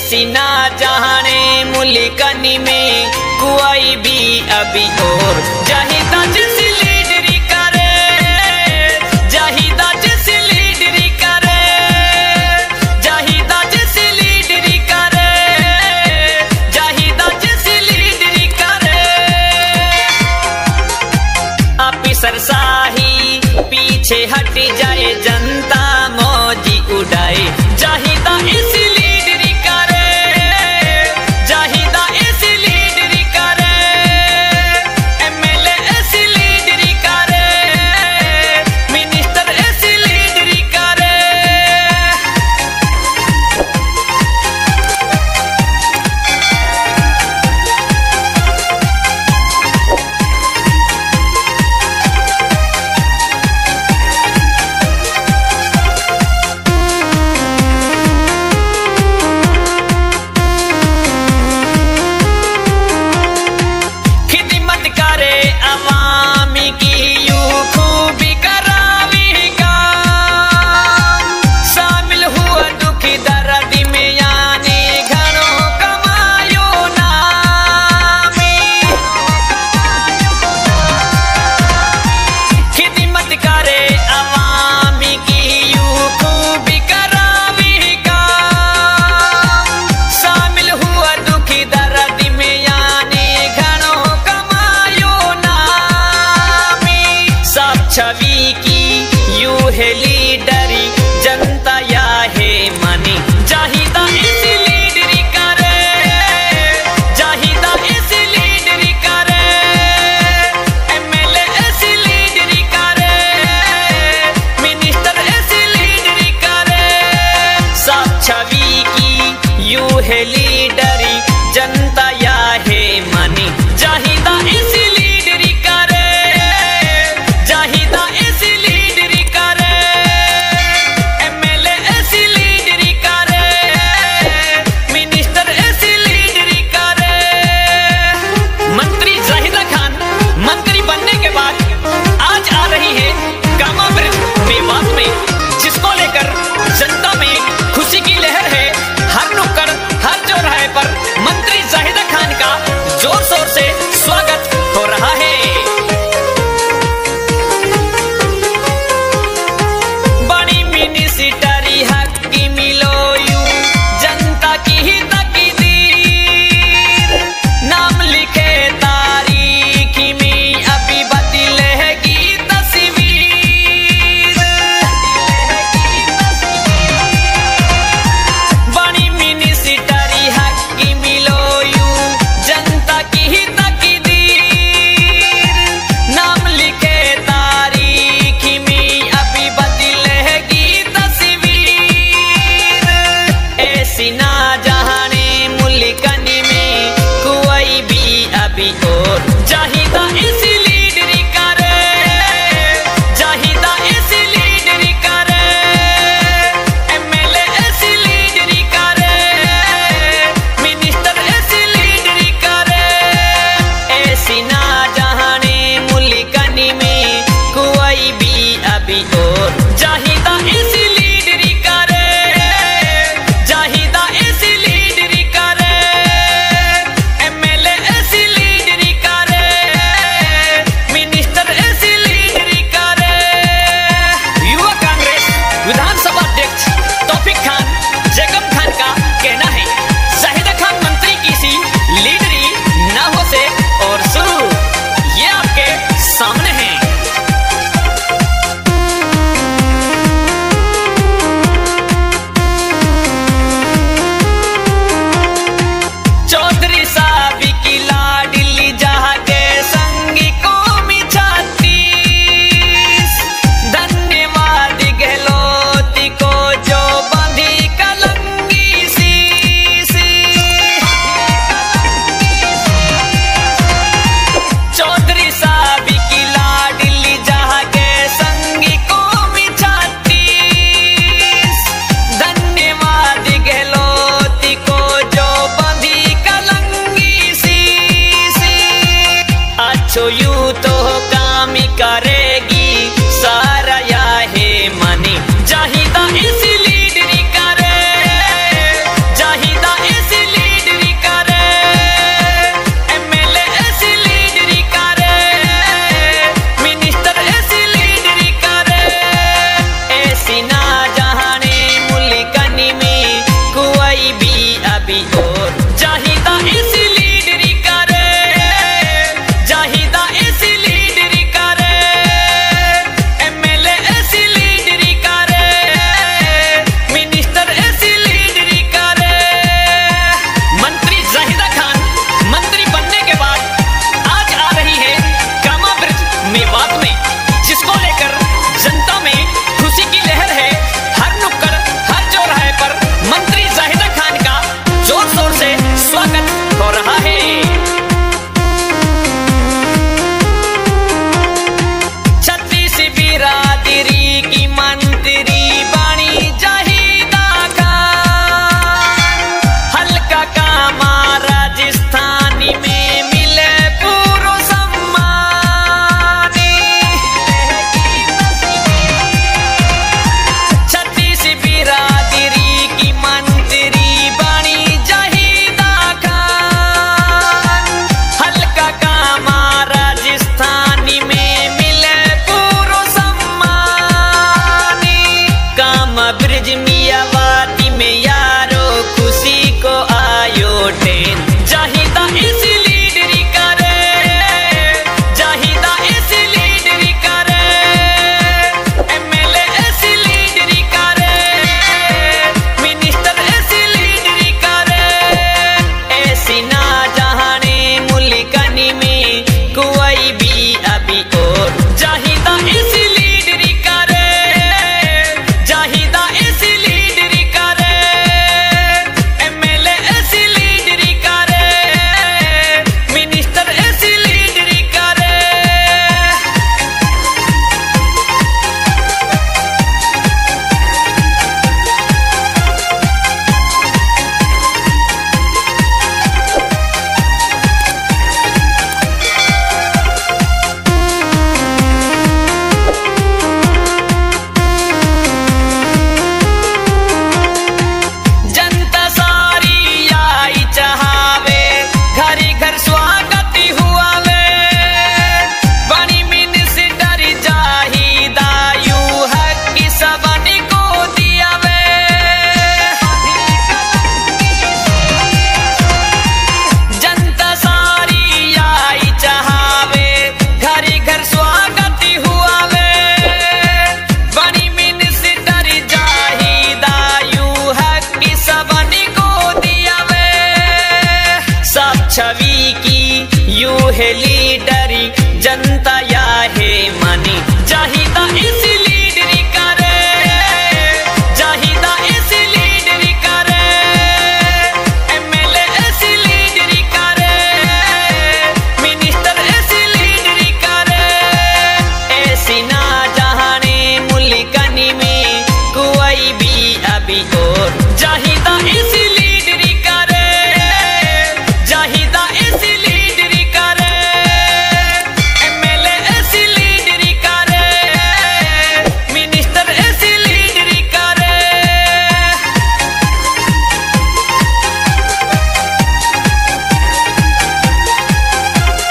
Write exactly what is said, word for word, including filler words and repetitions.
सीना जाने मुल्कनी में कोई भी अभी और चाहिदा जिस लीडरी करे चाहिदा जिस लीडरी करे चाहिदा जिस लीडरी करे चाहिदा जिस लीडरी करे ऑफिसर शाही पीछे हट जाए जनता मौजी उड़ाए चाहिदा इस छवि की यू है लीडरी जनता या है मनी चाहिदा इस लीडरी करे चाहिदा इस लीडरी करे एमएलए इस लीडरी करे मिनिस्टर इस लीडरी करे सब छवि की यू है लीडरी जनता या है मनी चाहिदा इस जनता में खुशी की लहर है। हर नुक्कड़ हर चौराहे पर मंत्री जाहिदा खान का जोर शोर से स्वागत हो रहा है। बड़ी मिनिस्टरी हक की मिलो यू जनता की ही तकदीर नाम लिखे तारीख में अभी बदलेगी तस्वीर पानी